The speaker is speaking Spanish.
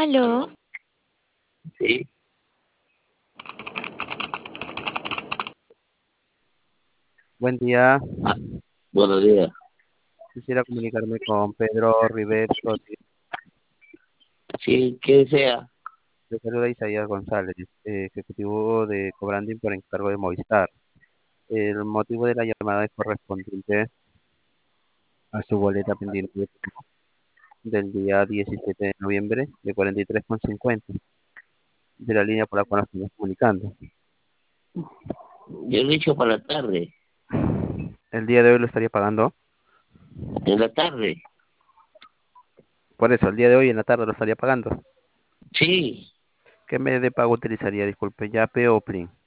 Aló, Aló, sí, Buen día, ah, buenos días. quisiera comunicarme con Pedro Riverto, Sí, que sea. le saluda Isaías González, ejecutivo de Cobranding por encargo de Movistar. El motivo de la llamada es correspondiente a su boleta pendiente del día 17 de noviembre de 43,50 de la línea por la cual nos estamos comunicando. Yo lo he hecho para la tarde. El día de hoy lo estaría pagando, En la tarde. por eso, el día de hoy en la tarde lo estaría pagando. Sí, ¿Qué medio de pago utilizaría? Disculpe, Yape o Plin.